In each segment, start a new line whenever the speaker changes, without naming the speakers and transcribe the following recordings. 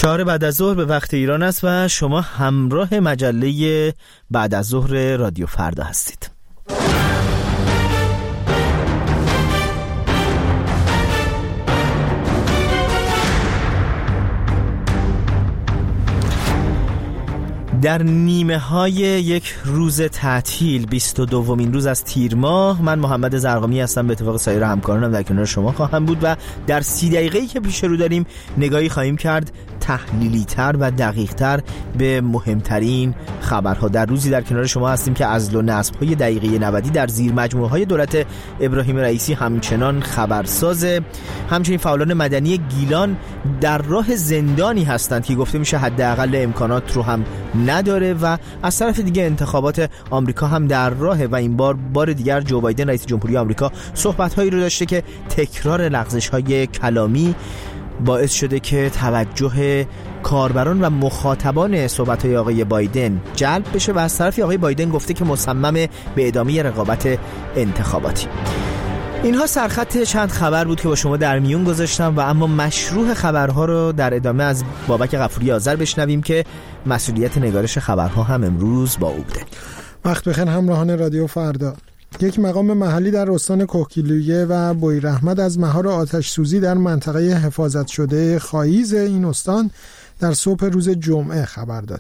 4 بعد از ظهر به وقت ایران است و شما همراه مجله بعد از ظهر رادیو فردا هستید. در نیمه های یک روز تعطیل 22مین روز از تیر ماه، من محمد زرقامی هستم. به اتفاق سایر همکارانم در کنار شما خواهم بود و در 30 دقیقه‌ای که پیش رو داریم نگاهی خواهیم کرد تحلیلی تر و دقیق تر به مهمترین خبرها. در روزی در کنار شما هستیم که عزل و نصب های دقیقه 90 در زیر مجموعه های دولت ابراهیم رئیسی همچنان خبرسازه. همچنین فعالان مدنی گیلان در راه زندانی هستند که گفته میشه حداقل امکانات رو هم نداره و از طرف دیگه انتخابات آمریکا هم در راهه و این بار دیگر جو بایدن رئیس جمهوری آمریکا صحبت‌هایی رو داشته که تکرار لغزش‌های کلامی باعث شده که توجه کاربران و مخاطبان صحبت‌های آقای بایدن جلب بشه و از طرفی آقای بایدن گفته که مصمم به ادامه رقابت انتخاباتی. اینها سرخط چند خبر بود که با شما در میون گذاشتم و اما مشروع خبرها رو در ادامه از بابک غفوری آذر بشنویم که مسئولیت نگارش خبرها هم امروز با او بوده.
وقت بخیر همراهان رادیو فردا. یک مقام محلی در استان کوهگیلویه و بویراحمد از مهار آتش سوزی در منطقه حفاظت شده خاییز این استان در صبح روز جمعه خبر داد.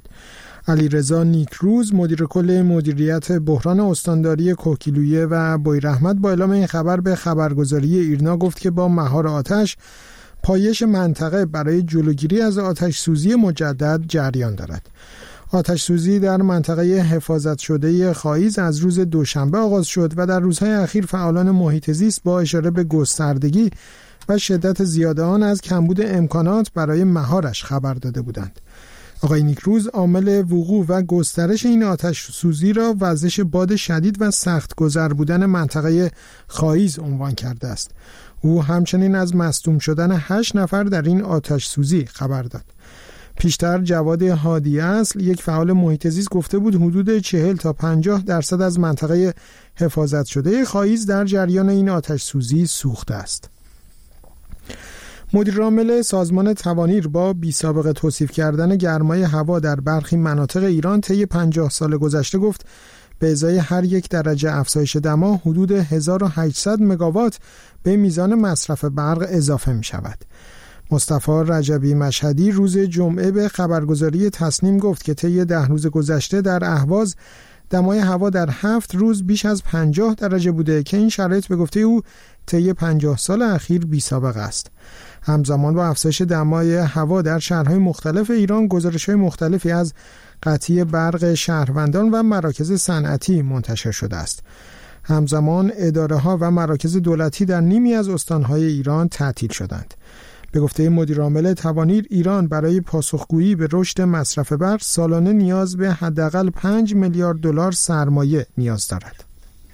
علیرضا نیکروز مدیر کل مدیریت بحران استانداری کوهگیلویه و بویراحمد با اعلام این خبر به خبرگزاری ایرنا گفت که با مهار آتش پایش منطقه برای جلوگیری از آتش سوزی مجدد جریان دارد. آتش سوزی در منطقه حفاظت شده خاییز از روز دوشنبه آغاز شد و در روزهای اخیر فعالان محیط زیست با اشاره به گستردگی و شدت زیاد آن از کمبود امکانات برای مهارش خبر داده بودند. آقای نیکروز عامل وقوع و گسترش این آتش سوزی را وزش باد شدید و سخت گذر بودن منطقه خاییز عنوان کرده است. او همچنین از مصدوم شدن 8 نفر در این آتش سوزی خبر داد. پیشتر جواد هادی اصل یک فعال محیط زیست گفته بود حدود 40 تا 50% از منطقه حفاظت شده خاییز در جریان این آتش سوزی سوخته است. مدیر عامل سازمان توانیر با بی‌سابقه توصیف کردن گرمای هوا در برخی مناطق ایران طی 50 سال گذشته گفت به ازای هر 1 درجه افزایش دما حدود 1800 مگاوات به میزان مصرف برق اضافه می شود. مصطفی رجبی مشهدی روز جمعه به خبرگزاری تصنیم گفت که طی 10 روز گذشته در اهواز دمای هوا در 7 روز بیش از 50 درجه بوده که این شرایط به گفته او طی 50 سال اخیر بی‌سابقه است. همزمان با افزایش دمای هوا در شهرهای مختلف ایران گزارش‌های مختلفی از قطعی برق شهروندان و مراکز صنعتی منتشر شده است. همزمان اداره‌ها و مراکز دولتی در نیمی از استان‌های ایران تعطیل شدند. به گفته مدیر عامل توانیر ایران برای پاسخگویی به رشد مصرف برق سالانه نیاز به حداقل 5 میلیارد دلار سرمایه نیاز دارد.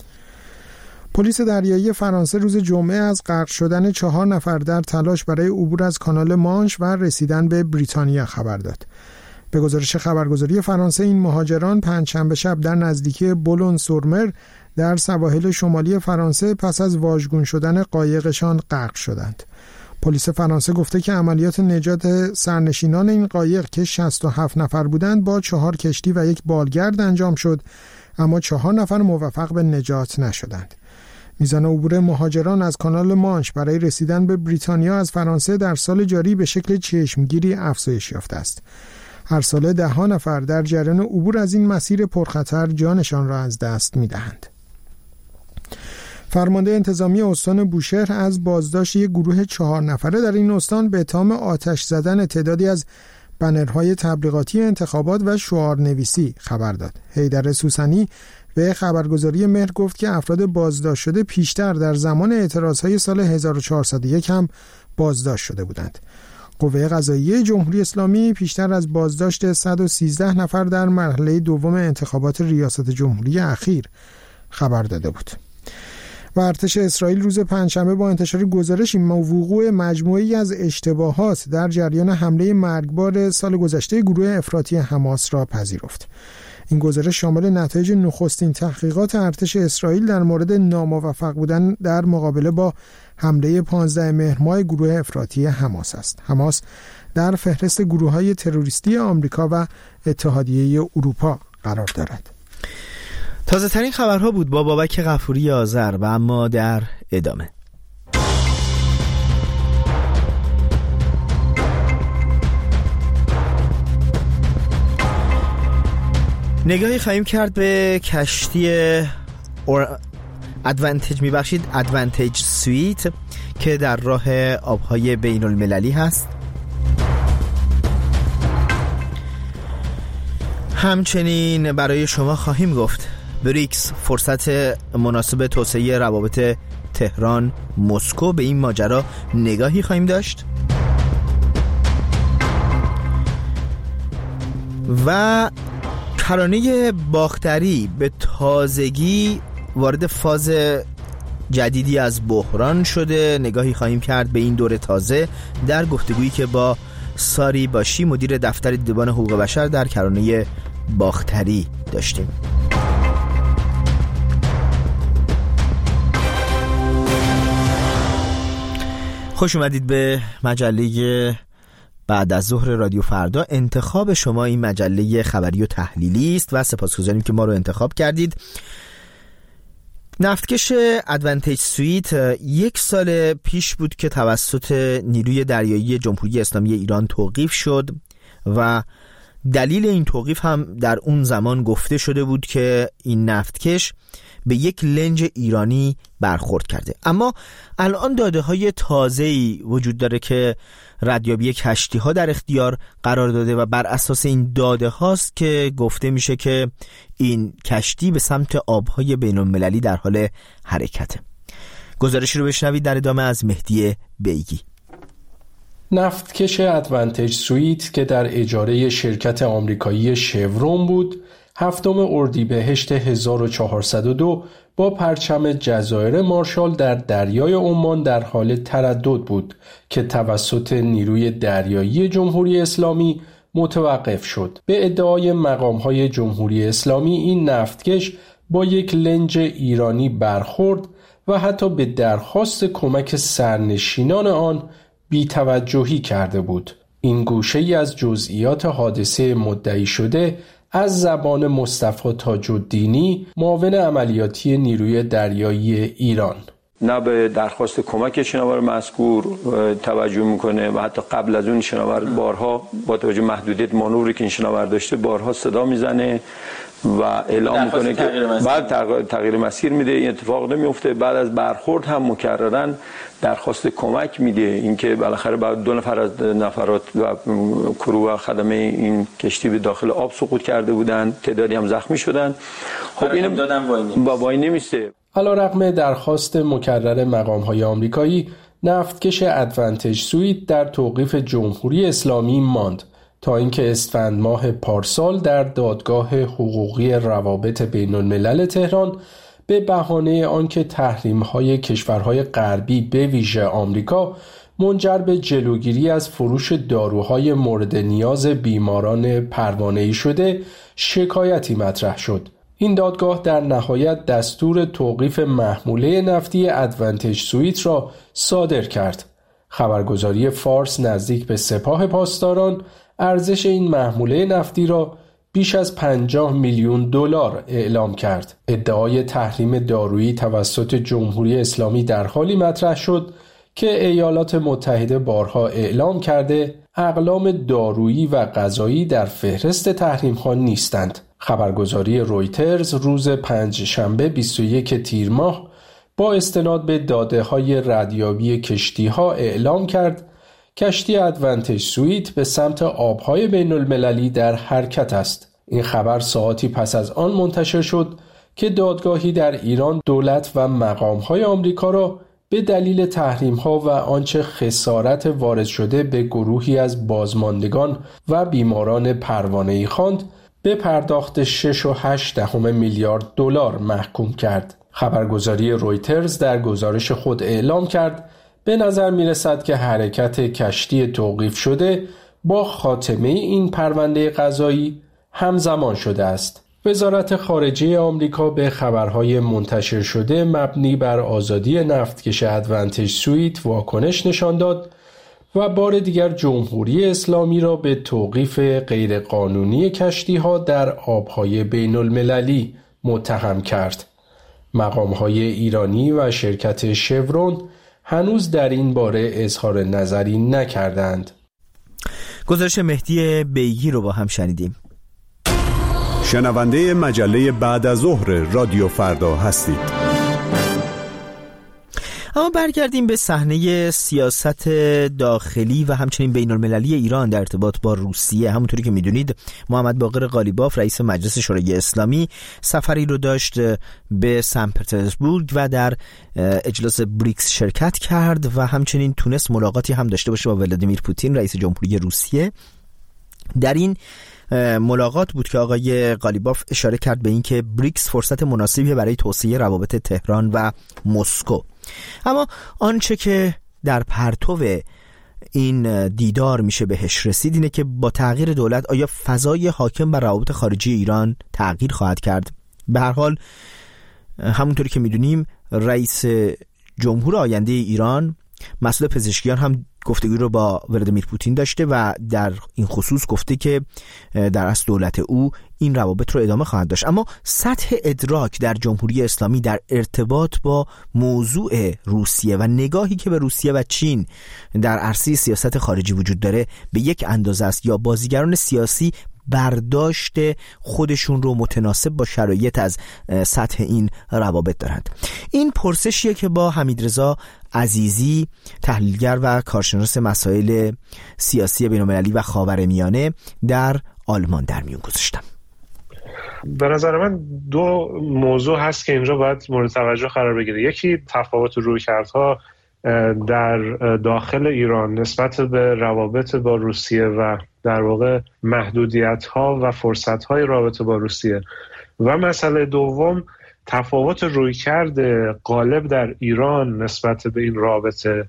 پلیس دریایی فرانسه روز جمعه از غرق شدن 4 نفر در تلاش برای عبور از کانال مانش و رسیدن به بریتانیا خبر داد. به گزارش خبرگزاری فرانسه این مهاجران پنجشنبه شب در نزدیکی بولون سورمر در سواحل شمالی فرانسه پس از واژگون شدن قایقشان غرق شدند. پلیس فرانسه گفته که عملیات نجات سرنشینان این قایق که 67 نفر بودند با 4 کشتی و 1 بالگرد انجام شد، اما 4 نفر موفق به نجات نشدند. میزان عبور مهاجران از کانال مانش برای رسیدن به بریتانیا از فرانسه در سال جاری به شکل چشمگیری افزایش یافته است. هر ساله 10 نفر در جریان عبور از این مسیر پرخطر جانشان را از دست می‌دهند. فرمانده انتظامی استان بوشهر از بازداشت یک گروه 4 نفره در این استان به اتهام آتش زدن تعدادی از بنرهای تبلیغاتی انتخابات و شعارنویسی خبر داد. حیدر سوسنی به خبرگزاری مهر گفت که افراد بازداشت شده پیشتر در زمان اعتراضهای سال 1401 هم بازداشت شده بودند. قوه قضاییه جمهوری اسلامی پیشتر از بازداشت 113 نفر در مرحله دوم انتخابات ریاست جمهوری اخیر خبر داده بود. و ارتش اسرائیل روز پنجشنبه با انتشار گزارشی وقوع مجموعه‌ای از اشتباهات در جریان حمله مرگبار سال گذشته گروه افراطی حماس را پذیرفت. این گزارش شامل نتایج نخستین تحقیقات ارتش اسرائیل در مورد ناموفق بودن در مقابله با حمله 15 مهر ماه گروه افراطی حماس است. حماس در فهرست گروه‌های تروریستی آمریکا و اتحادیه اروپا قرار دارد.
تازه ترین خبرها بود با بابک غفوری آذر و اما در ادامه نگاهی خواهیم کرد به کشتی ادوانتیج سویت که در راه آبهای بین المللی هست. همچنین برای شما خواهیم گفت بریکس فرصت مناسب توسعه روابط تهران مسکو، به این ماجرا نگاهی خواهیم داشت و ترانه باختری به تازگی وارد فاز جدیدی از بحران شده. نگاهی خواهیم کرد به این دور تازه در گفتگویی که با ساری باشی مدیر دفتر دیدبان حقوق بشر در ترانه باختری داشتیم. خوش اومدید به مجله بعد از ظهر رادیو فردا. انتخاب شما این مجله خبری و تحلیلی است و سپاسگزاریم که ما رو انتخاب کردید. نفتکش ادوانتیج سویت 1 سال پیش بود که توسط نیروی دریایی جمهوری اسلامی ایران توقیف شد و دلیل این توقیف هم در اون زمان گفته شده بود که این نفتکش به یک لنج ایرانی برخورد کرده. اما الان داده‌های تازه‌ای وجود داره که ردیابی کشتی‌ها در اختیار قرار داده و بر اساس این داده هاست که گفته میشه که این کشتی به سمت آبهای بین‌المللی در حال حرکته. گزارشی رو بشنوید در ادامه از مهدی بیگی.
نفتکش ادوانتیج سویت که در اجاره شرکت آمریکایی شورون بود، 7 اردیبهشت 1402 با پرچم جزایر مارشال در دریای عمان در حال تردد بود که توسط نیروی دریایی جمهوری اسلامی متوقف شد. به ادعای مقام‌های جمهوری اسلامی این نفتکش با یک لنج ایرانی برخورد و حتی به درخواست کمک سرنشینان آن بی‌توجهی کرده بود. این گوشه‌ای از جزئیات حادثه مدعی شده از زبان مصطفی تاج‌الدینی، معاون عملیاتی نیروی دریایی ایران.
نه به درخواست کمک شناور مذکور توجه میکنه و حتی قبل از اون شناور بارها با توجه محدودیت مانوری که این شناور داشته بارها صدا میزنه و اعلام میکنه که بعد تغییر مسیر میده. این اتفاق نمیفته. بعد از برخورد هم مکررن درخواست کمک میده. اینکه بالاخره بعد 2 نفر از نفرات و کرو و خدمه این کشتی به داخل آب سقوط کرده بودن، تعدادی هم زخمی شدن. خب اینو دادن وای نمیسته.
علیرغم درخواست مکرر مقام‌های آمریکایی، نفتکش ادوانتیج سویت در توقیف جمهوری اسلامی ماند تا اینکه اسفند ماه پارسال در دادگاه حقوقی روابط بین الملل تهران به بهانه آنکه تحریم‌های کشورهای غربی به ویژه آمریکا منجر به جلوگیری از فروش داروهای مورد نیاز بیماران پروانه‌ای شده، شکایتی مطرح شد. این دادگاه در نهایت دستور توقیف محموله نفتی ادوانتیج سویت را صادر کرد. خبرگزاری فارس نزدیک به سپاه پاسداران ارزش این محموله نفتی را بیش از 50 میلیون دلار اعلام کرد. ادعای تحریم دارویی توسط جمهوری اسلامی در حالی مطرح شد که ایالات متحده بارها اعلام کرده اقلام دارویی و غذایی در فهرست تحریم‌ها نیستند. خبرگزاری رویترز روز پنجشنبه 21 تیر ماه با استناد به داده‌های ردیابی کشتی‌ها اعلام کرد کشتی ادوانتیج سویت به سمت آبهای بین المللی در حرکت است. این خبر ساعتی پس از آن منتشر شد که دادگاهی در ایران دولت و مقام‌های آمریکا را به دلیل تحریم‌ها و آنچه خسارت وارد شده به گروهی از بازماندگان و بیماران پروانه‌ای خواند به پرداخت 6.8 میلیارد دلار محکوم کرد. خبرگزاری رویترز در گزارش خود اعلام کرد به نظر می رسد که حرکت کشتی توقیف شده با خاتمه این پرونده قضایی همزمان شده است. وزارت خارجه آمریکا به خبرهای منتشر شده مبنی بر آزادی نفتکش ادوانتیج سویت واکنش نشان داد. و بار دیگر جمهوری اسلامی را به توقیف غیرقانونی کشتی‌ها در آبهای بین المللی متهم کرد. مقام‌های ایرانی و شرکت شورون هنوز در این باره اظهار نظری نکردند.
گزارش مهدی بیگی رو با هم شنیدیم.
شنونده مجله بعد از ظهر رادیو فردا هستید.
اما برگردیم به صحنه سیاست داخلی و همچنین بین المللی ایران در ارتباط با روسیه. همونطوری که میدونید محمد باقر قالیباف رئیس مجلس شورای اسلامی سفری رو داشت به سن پترزبورگ و در اجلاس بریکس شرکت کرد و همچنین تونست ملاقاتی هم داشته باشه با ولادیمیر پوتین رئیس جمهوری روسیه. در این ملاقات بود که آقای قالیباف اشاره کرد به اینکه بریکس فرصت مناسبی برای توسعه روابط تهران و مسکو. اما آنچه که در پرتو این دیدار میشه بهش رسید اینه که با تغییر دولت آیا فضای حاکم بر روابط خارجی ایران تغییر خواهد کرد؟ به هر حال همونطوری که میدونیم رئیس جمهور آینده ایران مسئول پزشکیان هم گفتگوی رو با ولادیمیر پوتین داشته و در این خصوص گفته که در اصل دولت او این روابط رو ادامه خواهد داشت. اما سطح ادراک در جمهوری اسلامی در ارتباط با موضوع روسیه و نگاهی که به روسیه و چین در عرصه سیاست خارجی وجود داره به یک اندازه است یا بازیگران سیاسی برداشت خودشون رو متناسب با شرایط از سطح این روابط دارند؟ این پرسشیه که با حمیدرضا عزیزی تحلیلگر و کارشناس مسائل سیاسی بین‌المللی و خاورمیانه در آلمان در میون گذاشتم.
به نظر من دو موضوع هست که اینجا باید مورد توجه قرار بگیره. یکی تفاوت رویکردها در داخل ایران نسبت به روابط با روسیه و در واقع محدودیت‌ها و فرصت‌های رابطه با روسیه و مسئله دوم تفاوت رویکرد غالب در ایران نسبت به این رابطه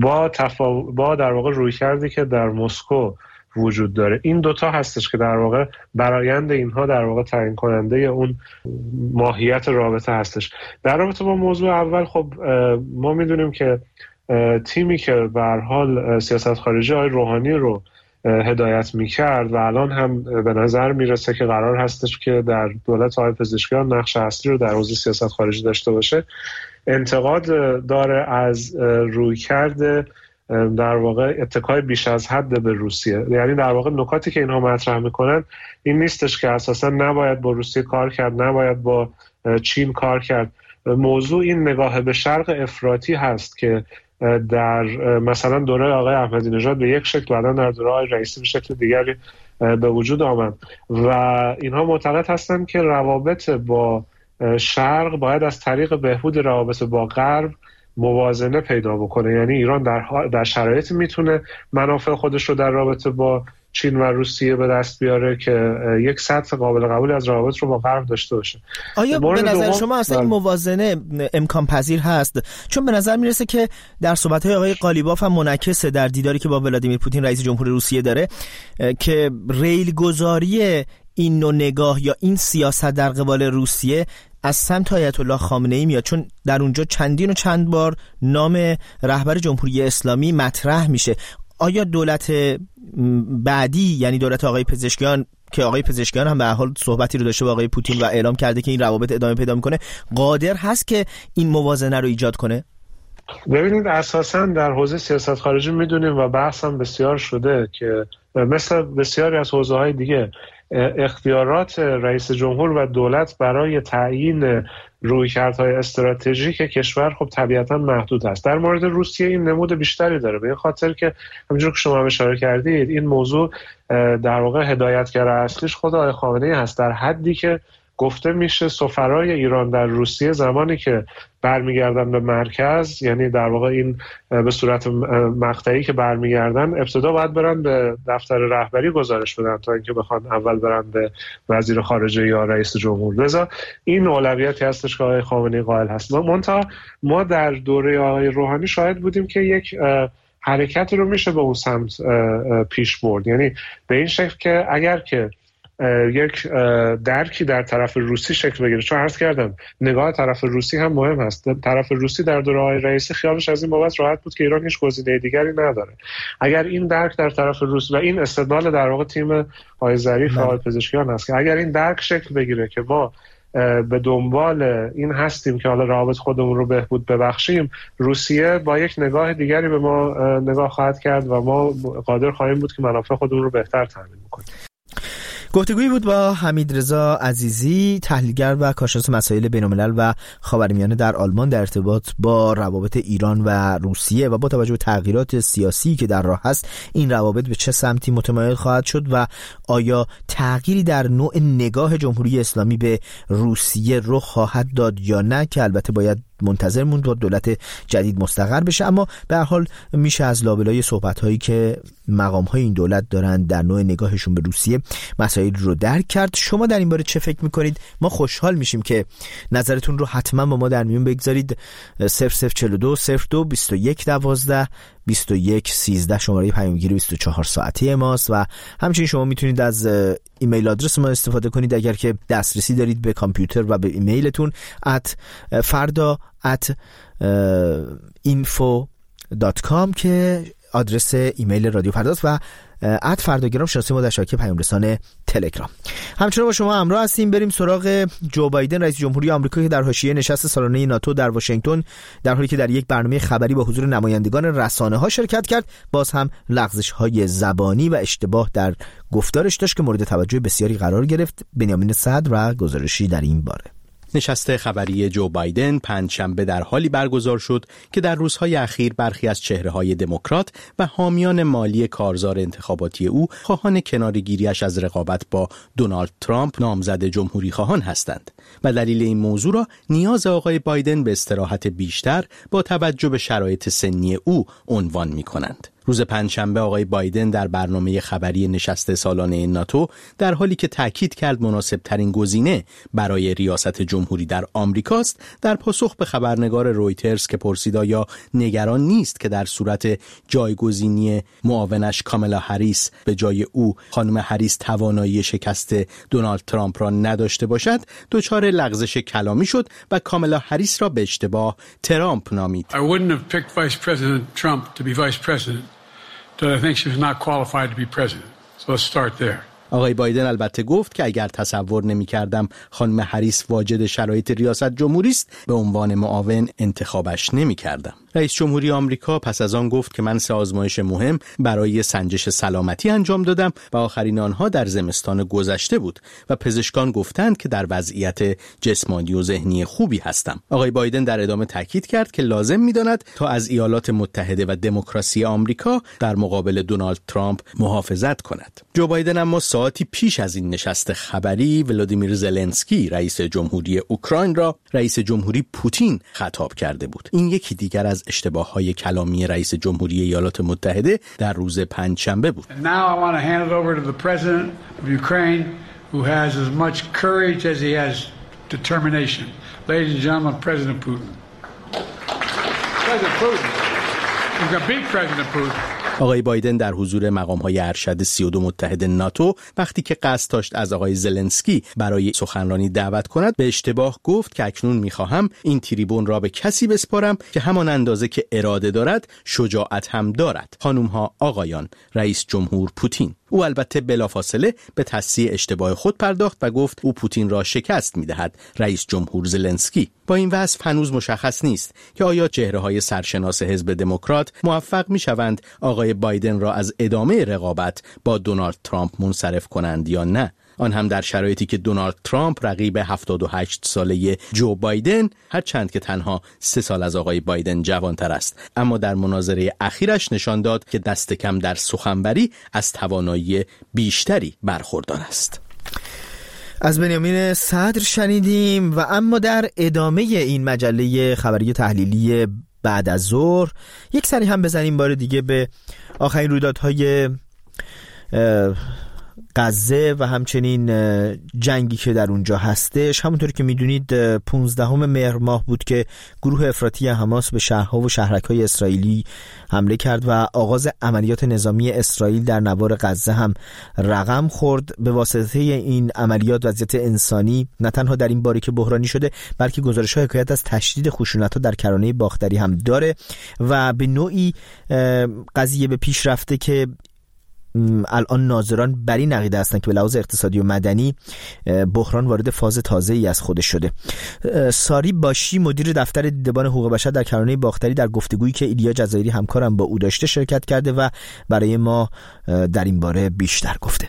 با در واقع رویکردی که در مسکو وجود داره. این دوتا هستش که در واقع برآیند اینها در واقع تعیین کننده اون ماهیت رابطه هستش. در رابطه با موضوع اول خب ما میدونیم که تیمی که به هر حال سیاست خارجی آقای روحانی رو هدایت میکرد و الان هم به نظر میرسه که قرار هستش که در دولت آقای پزشکیان نقش اصلی رو در حوزه سیاست خارجی داشته باشه، انتقاد داره از رویکرد در واقع اتکای بیش از حد به روسیه. یعنی در واقع نکاتی که اینها مطرح میکنن این نیستش که اساسا نباید با روسیه کار کرد، نباید با چین کار کرد. موضوع این نگاه به شرق افراطی هست که در مثلا دوره آقای احمدی نژاد به یک شکل، بعداً در دوره آقای رئیسی به شکل دیگری به وجود آمد و اینها معتقد هستند که روابط با شرق باید از طریق بهبود روابط با غرب موازنه پیدا بکنه. یعنی ایران در شرایطی میتونه منافع خودش رو در رابطه با چین و روسیه به دست بیاره که یک سطح قابل قبولی از روابط رو با غرب داشته باشه.
آیا به نظر شما اصلا این موازنه امکان پذیر هست؟ چون به نظر میرسه که در صحبت‌های آقای قالیباف هم منعکسه در دیداری که با ولادیمیر پوتین رئیس جمهور روسیه داره که ریل گذاری این نوع نگاه یا این سیاست در قبال روسیه از سمت آیت الله خامنه‌ای میاد، چون در اونجا چندین و چند بار نام رهبر جمهوری اسلامی مطرح میشه. آیا دولت بعدی یعنی دولت آقای پزشکیان که آقای پزشکیان هم به هر حال صحبتی رو داشته با آقای پوتین و اعلام کرده که این روابط ادامه پیدا میکنه، قادر هست که این موازنه رو ایجاد کنه؟
ببینید اساساً در حوزه سیاست خارجی میدونیم و بحث هم بسیار شده که مثل بسیاری از حوزه‌های دیگه اختیارات رئیس جمهور و دولت برای تعیین رویکردهای استراتژیک کشور خب طبیعتاً محدود است. در مورد روسیه این نمود بیشتری داره، به این خاطر که همونجور که شما اشاره کردید این موضوع در واقع هدایتگر اصلیش خود آقای خامنه‌ای هست، در حدی که گفته میشه سفرای ایران در روسیه زمانی که برمیگردن به مرکز، یعنی در واقع این به صورت مقطعی که برمیگردن، ابتدا باید برن به دفتر رهبری گزارش بدن تا اینکه بخوان اول برن به وزیر خارجه یا رئیس جمهور. لذا این اولویتی هستش که آقای خامنه‌ای قائل هست. ما در دوره آقای روحانی شاهد بودیم که یک حرکت رو میشه به اون سمت پیش برد، یعنی به این شکل که اگر که یک درکی در طرف روسی شکل بگیره. چون عرض کردم نگاه طرف روسی هم مهم هست. طرف روسی در دوره آقای رئیسی خیالش از این بابت راحت بود که ایران هیچ گزینه دیگری نداره. اگر این درک در طرف روس و این استدلال در واقع تیم آقای ظریف و آقای پزشکیان هست که اگر این درک شکل بگیره که ما به دنبال این هستیم که حالا روابط خودمون رو بهبود ببخشیم، روسیه با یک نگاه دیگری به ما نگاه خواهد کرد و ما قادر خواهیم بود که منافع خودمون رو بهتر تامین کنیم.
گفتگویی بود با حمیدرضا عزیزی، تحلیلگر و کارشناس مسائل بین‌الملل و خاورمیانه در آلمان در ارتباط با روابط ایران و روسیه و با توجه به تغییرات سیاسی که در راه هست این روابط به چه سمتی متمایل خواهد شد و آیا تغییری در نوع نگاه جمهوری اسلامی به روسیه رخ خواهد داد یا نه، که البته باید منتظر موند تا دولت جدید مستقر بشه. اما به هر حال میشه از لابلای صحبت‌هایی که مقام‌های این دولت دارن در نوع نگاهشون به روسیه مسائل رو درک کرد. شما در این باره چه فکر می‌کنید؟ ما خوشحال میشیم که نظرتون رو حتما با ما در میون بگذارید. 0042 02 21 12 21 13 شماره پیامگیر 24 ساعته ماست و همچنین شما میتونید از ایمیل آدرس ما استفاده کنید اگر که دسترسی دارید به کامپیوتر و به ایمیلتون farda@info.com که آدرس ایمیل رادیو فرداست و @فرداگرام شناسی ما در شبکه پیام رسان تلگرام. همچنین با شما همراه هستیم. بریم سراغ جو بایدن رئیس جمهوری آمریکا که در حاشیه نشست سالانه ناتو در واشنگتن در حالی که در یک برنامه خبری با حضور نمایندگان رسانه‌ها شرکت کرد، باز هم لغزش‌های زبانی و اشتباه در گفتارش داشت که مورد توجه بسیاری قرار گرفت. بنیامین صدر و گزارشی در این باره.
نشست خبری جو بایدن پنجشنبه در حالی برگزار شد که در روزهای اخیر برخی از چهره‌های دموکرات و حامیان مالی کارزار انتخاباتی او خواهان کناره‌گیری‌اش از رقابت با دونالد ترامپ نامزد جمهوری‌خواهان هستند و دلیل این موضوع را نیاز آقای بایدن به استراحت بیشتر با توجه به شرایط سنی او عنوان می‌کنند. روز پنجشنبه آقای بایدن در برنامه خبری نشست سالانه ناتو در حالی که تاکید کرد مناسب‌ترین گزینه برای ریاست جمهوری در آمریکاست، در پاسخ به خبرنگار رویترز که پرسید آیا نگران نیست که در صورت جایگزینی معاونش کامالا هریس به جای او خانم هریس توانایی شکست دونالد ترامپ را نداشته باشد، دچار لغزش کلامی شد و کامالا هریس را به اشتباه ترامپ نامید.
I wouldn't have picked Vice President Trump to be Vice President. I think she was not qualified to be president. So let's start there.
آقای بایدن البته گفت که اگر تصور نمی‌کردم خانم هریس واجد شرایط ریاست جمهوری است به عنوان معاون انتخابش نمی‌کردم. رئیس جمهوری آمریکا پس از آن گفت که من 3 آزمایش مهم برای سنجش سلامتی انجام دادم و آخرین آنها در زمستان گذشته بود و پزشکان گفتند که در وضعیت جسمانی و ذهنی خوبی هستم. آقای بایدن در ادامه تاکید کرد که لازم می‌داند تا از ایالات متحده و دموکراسی آمریکا در مقابل دونالد ترامپ محافظت کند. جو بایدن اما ساعتی پیش از این نشست خبری ولادیمیر زلنسکی رئیس جمهوری اوکراین را رئیس جمهوری پوتین خطاب کرده بود. این یکی دیگر از اشتباه‌های کلامی رئیس جمهوری ایالات متحده در روز پنجشنبه بود.
And now I want to hand it over to the president of Ukraine who has as much courage as he has determination. Ladies and gentlemen, President Putin. President Putin. We've got big President Putin.
آقای بایدن در حضور مقام‌های ارشد 32 متحد ناتو وقتی که قصد داشت از آقای زلنسکی برای سخنرانی دعوت کند به اشتباه گفت که اکنون می‌خواهم این تریبون را به کسی بسپارم که همان اندازه که اراده دارد شجاعت هم دارد. خانم‌ها، آقایان، رئیس جمهور پوتین. او البته بلافاصله به تصحیح اشتباه خود پرداخت و گفت او پوتین را شکست می‌دهد. رئیس جمهور زلنسکی با این وصف هنوز مشخص نیست که آیا چهره‌های سرشناس حزب دموکرات موفق می‌شوند آقای بایدن را از ادامه رقابت با دونالد ترامپ منصرف کنند یا نه. آن هم در شرایطی که دونالد ترامپ رقیب 78 ساله جو بایدن، هرچند که تنها 3 سال از آقای بایدن جوانتر است، اما در مناظره اخیرش نشان داد که دست کم در سخنوری از توانایی بیشتری برخوردار است.
از بنیامین صدر شنیدیم و اما در ادامه این مجله خبری تحلیلی بعد از ظهر یک سری هم بزنیم بار دیگه به آخرین رویدادهای غزه و همچنین جنگی که در اونجا هستش. همونطور که میدونید 15 مهر ماه بود که گروه افراطی حماس به شهرها و شهرک‌های اسرائیلی حمله کرد و آغاز عملیات نظامی اسرائیل در نوار غزه هم رقم خورد. به واسطه این عملیات وضعیت انسانی نه تنها در این باریک بحرانی شده، بلکه گزارش‌ها حکایت از تشدید خشونت‌ها در کرانه باختری هم داره و به نوعی قضیه به پیش رفته که الان ناظران بر این عقیده هستند که به لحاظ اقتصادی و مدنی بحران وارد فاز تازه‌ای از خودش شده. ساری باشی مدیر دفتر دیدبان حقوق بشر در کرانه باختری در گفتگویی که ایلیا جزایری همکارم با او داشته شرکت کرده و برای ما در این باره بیشتر گفته.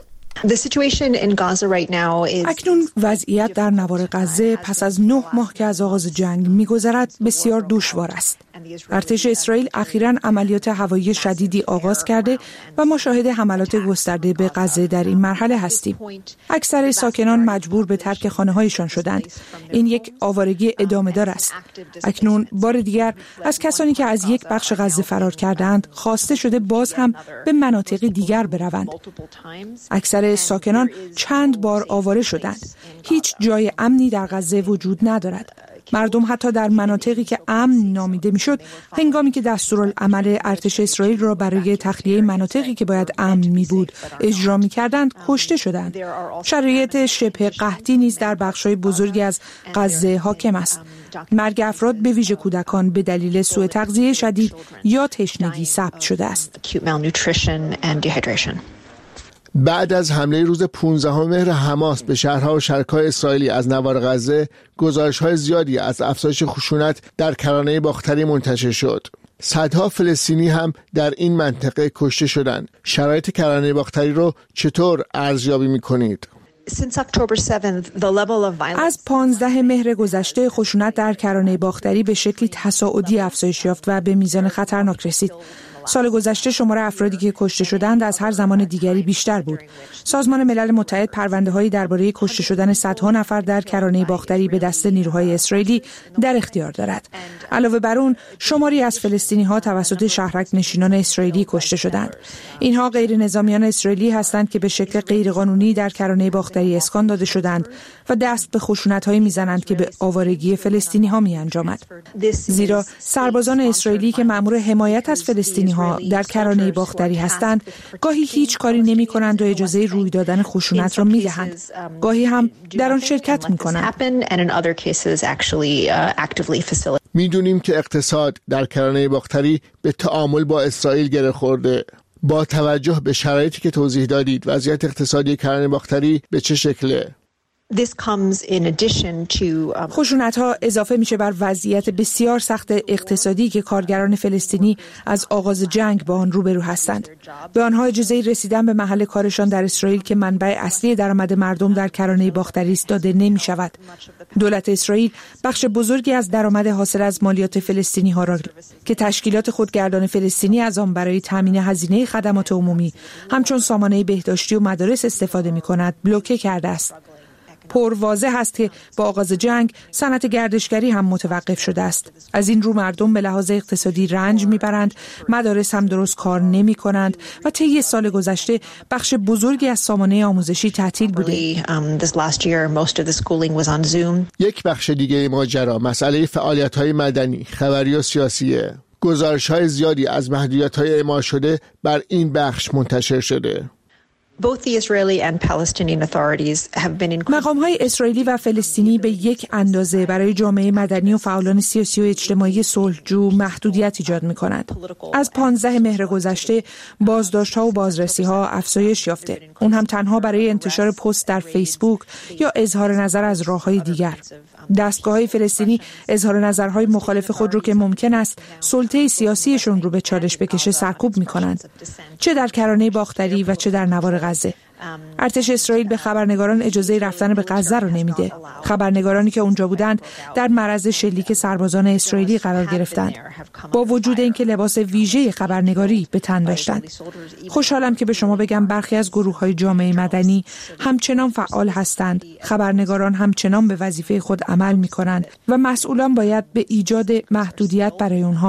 اکنون وضعیت در نوار غزه پس از 9 ماه که از آغاز جنگ می‌گذرد بسیار دشوار است. ارتش اسرائیل اخیراً عملیات هوایی شدیدی آغاز کرده و ما شاهد حملات گسترده به غزه در این مرحله هستیم. اکثر ساکنان مجبور به ترک خانه‌هایشان شدند. این یک آوارگی ادامه دار است. اکنون بار دیگر از kasani که از یک بخش غزه فرار کردند خواسته شده باز هم به مناطق دیگر بروند. اکثر ساکنان چند بار آواره شدند. هیچ جای امنی در غزه وجود ندارد. مردم حتی در مناطقی که امن نامیده میشد، هنگامی که دستورالعمل ارتش اسرائیل را برای تخلیه مناطقی که باید امن می بود اجرا می کردند، کشته شدند. شرایط شبه قحطی نیز در بخش‌های بزرگی از غزه حاکم است. مرگ افراد به ویژه کودکان به دلیل سوء تغذیه شدید یا تشنگی ثبت شده است.
بعد از حمله روز 15 مهر حماس به شهرها و شهرک‌های اسرائیلی از نوار غزه، گزارش‌های زیادی از افزایش خشونت در کرانه باختری منتشر شد. صدها فلسطینی هم در این منطقه کشته شدند. شرایط کرانه باختری رو چطور ارزیابی می‌کنید؟
از 15 مهر گذشته خشونت در کرانه باختری به شکلی تصاعدی افزایش یافت و به میزان خطرناک رسید. سال گذشته شمار افرادی که کشته شدند از هر زمان دیگری بیشتر بود. سازمان ملل متحد پرونده‌هایی درباره کشته شدن صدها نفر در کرانه باختری به دست نیروهای اسرائیلی در اختیار دارد. علاوه بر اون، شماری از فلسطینی‌ها توسط شهرک نشینان اسرائیلی کشته شدند. اینها غیر نظامیان اسرائیلی هستند که به شکل غیرقانونی در کرانه باختری اسکان داده شدند و دست به خشونت‌هایی می‌زنند که به آوارگی فلسطینی‌ها می‌انجامد. زیرا سربازان اسرائیلی که مأمور حمایت از فلسطینی در کرانه باختری هستند، گاهی هیچ کاری نمی کنند و اجازه روی دادن خشونت را می دهند. گاهی هم در آن شرکت می کنند.
می دونیم که اقتصاد در کرانه باختری به تعامل با اسرائیل گره خورده. با توجه به شرایطی که توضیح دادید، وضعیت اقتصادی کرانه باختری به چه شکله؟
خشونت‌ها اضافه میشه بر وضعیت بسیار سخت اقتصادی که کارگران فلسطینی از آغاز جنگ با آن روبرو هستند. به آنها اجازه رسیدن به محل کارشان در اسرائیل که منبع اصلی درآمد مردم در کرانه باختری است داده نمی شود. دولت اسرائیل بخش بزرگی از درآمد حاصل از مالیات فلسطینی‌ها را که تشکیلات خودگردان فلسطینی از آن برای تامین هزینه خدمات عمومی همچون سامانه بهداشتی و مدارس استفاده می‌کند بلوکه کرده است. پر واضح است که با آغاز جنگ صنعت گردشگری هم متوقف شده است. از این رو مردم به لحاظ اقتصادی رنج میبرند، مدارس هم درست کار نمی کنند و طی سال گذشته بخش بزرگی از سامانه آموزشی تعطیل بوده.
یک بخش دیگه ماجرا مسئله فعالیت‌های مدنی، خبری و سیاسیه. گزارش‌های زیادی از محدودیت‌های اعمال شده بر این بخش منتشر شده.
مقام‌های اسرائیلی و فلسطینی به یک اندازه برای جامعه مدنی و فعالان سیاسی و اجتماعی صلحجو محدودیت ایجاد می‌کنند. از 15 مهر گذشته بازداشت‌ها و بازرسی‌ها افزایش یافته. اون هم تنها برای انتشار پست در فیسبوک یا اظهار نظر از راه‌های دیگر. دستگاه‌های فلسطینی اظهار نظرهای مخالف خود رو که ممکن است سلطه سیاسیشون رو به چالش بکشه سرکوب می‌کنند، چه در کرانه باختری و چه در نوار غزه. ارتش اسرائیل به خبرنگاران اجازه رفتن به غزه رو نمیده. خبرنگارانی که اونجا بودند در معرض شلیک سربازان اسرائیلی قرار گرفتند، با وجود اینکه لباس ویژه خبرنگاری به تن داشتند. خوشحالم که به شما بگم برخی از گروه‌های جامعه مدنی همچنان فعال هستند. خبرنگاران همچنان به وظیفه خود عمل می‌کنند و مسئولان باید به ایجاد محدودیت برای اونها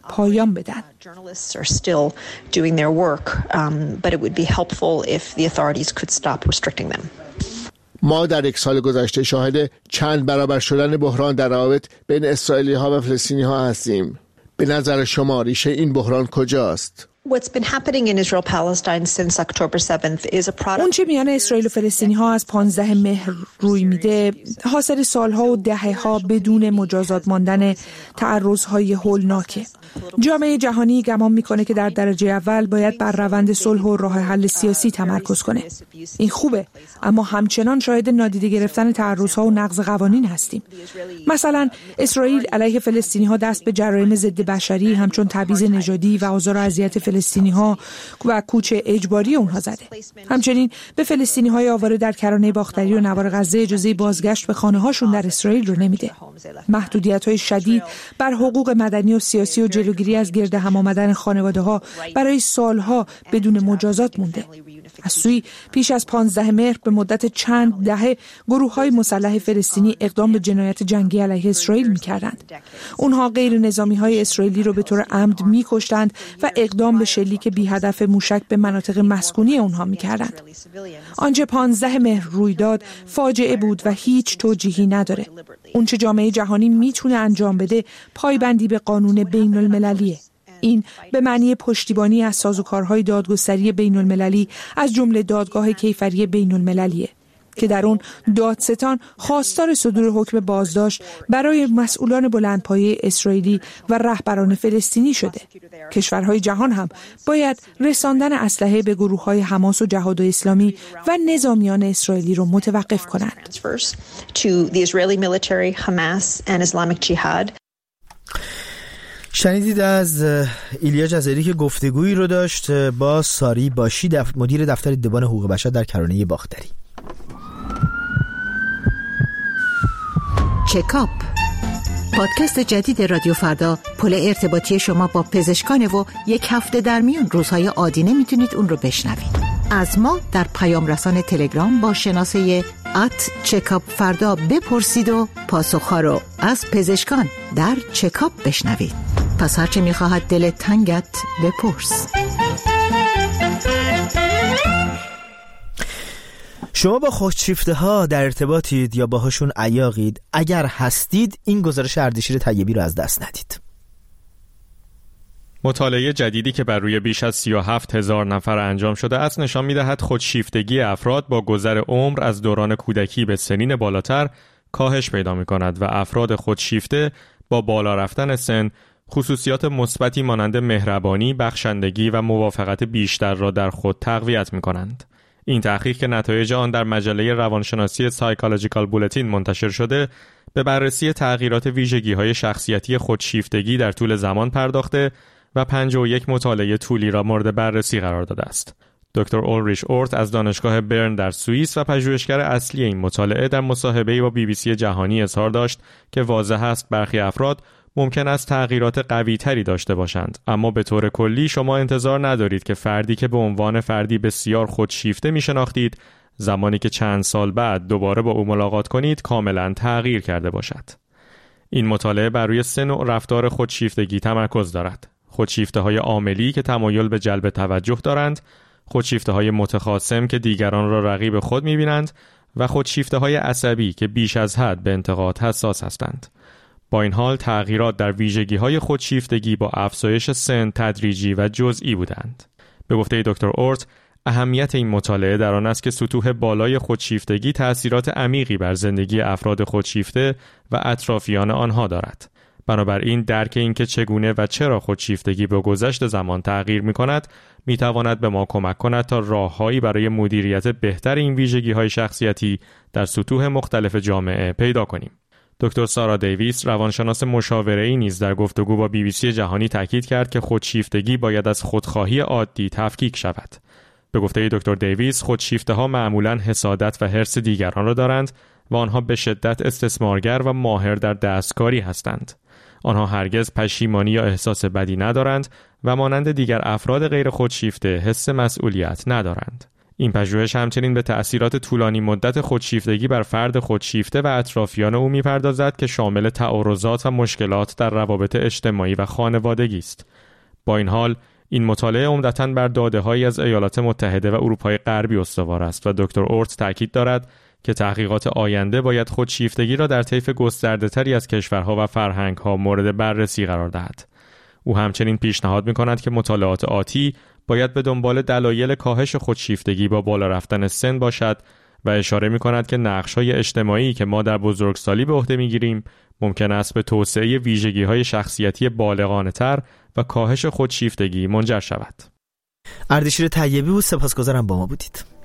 پایان بدن.
Journalists are still doing their work, but it would be helpful if the authorities could stop restricting them.
ما در یک سال گذشته شاهد چند برابر شدن بحران در روابط بین اسرائیلی‌ها و فلسطینی‌ها هستیم. به نظر شما ریشه این بحران کجاست؟
What's been happening in Israel-Palestine since October 7th is a product.
اون چه میان اسرائیل و فلسطینی ها از 15 مهر روی میده حاصل سالها و دهه‌ها بدون مجازات ماندن تعرض‌های هولناکه. جامعه جهانی گمان میکنه که در درجه اول باید بر روند صلح و راه حل سیاسی تمرکز کنه. این خوبه، اما همچنان شاهد نادیده گرفتن تعرض‌ها و نقض قوانین هستیم. مثلا اسرائیل علیه فلسطینی‌ها دست به جرایم ضد بشری همچون تبعیض نژادی و آزار و اذیت فلسطینی‌ها و کوچ اجباری اونها زده. همچنین به فلسطینی‌های آواره در کرانه باختری و نوار غزه اجازه بازگشت به خانه‌هاشون در اسرائیل رو نمیده. محدودیت‌های شدید بر حقوق مدنی و سیاسی و جلوگیری از گرد هم آمدن خانواده‌ها برای سالها بدون مجازات مونده. از سوی پیش از 15 مهر به مدت چند دهه گروه‌های مسلح فلسطینی اقدام به جنایت جنگی علیه اسرائیل می‌کردند. اونها غیر نظامی‌های اسرائیلی رو به طور عمد می‌کشتند و اقدام به شلیک بی هدف موشک به مناطق مسکونی اونها می‌کردند. آنچه 15 مهر روی داد فاجعه بود و هیچ توجیهی نداره. اونچه جامعه جهانی میتونه انجام بده پایبندی به قانون بین‌المللیه. این به معنی پشتیبانی از سازوکارهای دادگستری بین‌المللی از جمله دادگاه کیفری بین‌المللیه که در اون دادستان خواستار صدور حکم بازداشت برای مسئولان بلندپایه اسرائیلی و رهبران فلسطینی شده. کشورهای جهان هم باید رساندن اسلحه به گروه‌های حماس و جهاد اسلامی و نظامیان اسرائیلی رو متوقف کنند.
شنیدید از ایلیا جزیری که گفتگویی رو داشت با ساری باشی مدیر دفتر دیوان حقوق بشر در کرانه باختری.
چکاپ پادکست جدید رادیو فردا پل ارتباطی شما با پزشکان و یک هفته در میون روزهای عادی نمیتونید اون رو بشنوید. از ما در پیام رسان تلگرام با شناسه @چکاپ فردا بپرسید و پاسخها رو از پزشکان در چکاپ بشنوید. پس هرچه میخواهد دل تنگت بپرس.
شما با خودشیفته ها در ارتباطید یا باهاشون عیاقید؟ اگر هستید این گزارش اردشیر طیبی رو از دست ندید.
مطالعه جدیدی که بر روی بیش از 37,000 نفر انجام شده است نشان می‌دهد خودشیفتگی افراد با گذر عمر از دوران کودکی به سنین بالاتر کاهش پیدا می‌کند و افراد خودشیفته با بالا رفتن سن خصوصیات مثبتی مانند مهربانی، بخشندگی و موافقت بیشتر را در خود تقویت می‌کنند. این تحقیق که نتایج آن در مجله روانشناسی سایکولوژیکال بولتین منتشر شده، به بررسی تغییرات ویژگی‌های شخصیتی خودشیفتگی در طول زمان پرداخته و 51 مطالعه طولی را مورد بررسی قرار داده است. دکتر اولریش اورت از دانشگاه برن در سوئیس و پژوهشگر اصلی این مطالعه در مصاحبه‌ای با BBC جهانی اظهار داشت که واضح است برخی افراد ممکن است تغییرات قوی‌تری داشته باشند، اما به طور کلی شما انتظار ندارید که فردی که به عنوان فردی بسیار خودشیفته می‌شناختید، زمانی که چند سال بعد دوباره با او ملاقات کنید کاملاً تغییر کرده باشد. این مطالعه بر روی 3 نوع رفتار خودشیفتگی تمرکز دارد: خودشیفته‌های عاملی که تمایل به جلب توجه دارند، خودشیفته‌های متخاصم که دیگران را رقیب خود می‌بینند و خودشیفته‌های عصبی که بیش از حد به انتقاد حساس هستند. با این حال تغییرات در ویژگی‌های خودشیفتگی با افزایش سن تدریجی و جزئی بودند. به گفته دکتر اورت، اهمیت این مطالعه در آن است که سطوح بالای خودشیفتگی تأثیرات عمیقی بر زندگی افراد خودشیفته و اطرافیان آنها دارد. بنابراین درک این که چگونه و چرا خودشیفتگی با گذشت زمان تغییر می‌کند می‌تواند به ما کمک کند تا راه‌هایی برای مدیریت بهتر این ویژگی‌های شخصیتی در سطوح مختلف جامعه پیدا کنیم. دکتر سارا دیویس، روانشناس مشاوره‌ای نیز در گفتگو با BBC جهانی تاکید کرد که خودشیفتگی باید از خودخواهی عادی تفکیک شود. به گفته دکتر دیویس، خودشیفته‌ها معمولاً حسادت و حرص دیگران را دارند و آنها به شدت استثمارگر و ماهر در دستکاری هستند. آنها هرگز پشیمانی یا احساس بدی ندارند و مانند دیگر افراد غیر خودشیفته حس مسئولیت ندارند. این پژوهش همچنین به تأثیرات طولانی مدت خودشیفتگی بر فرد خودشیفته و اطرافیان او می‌پردازد که شامل تعارضات و مشکلات در روابط اجتماعی و خانوادگی است. با این حال این مطالعه عمدتاً بر داده‌هایی از ایالات متحده و اروپای غربی استوار است و دکتر اورتس تاکید دارد که تحقیقات آینده باید خودشیفتگی را در طیف گسترده‌تری از کشورها و فرهنگ‌ها مورد بررسی قرار دهد. او همچنین پیشنهاد می‌کند که مطالعات آتی باید به دنبال دلایل کاهش خودشیفتگی با بالا رفتن سن باشد و اشاره می‌کند که نقش‌های اجتماعی که ما در بزرگسالی به عهده می‌گیریم ممکن است به توسعه ویژگی‌های شخصیتی بالغانه‌تر و کاهش خودشیفتگی منجر شود.
اردشیر طیبی بود، سپاسگزارم با ما بودید.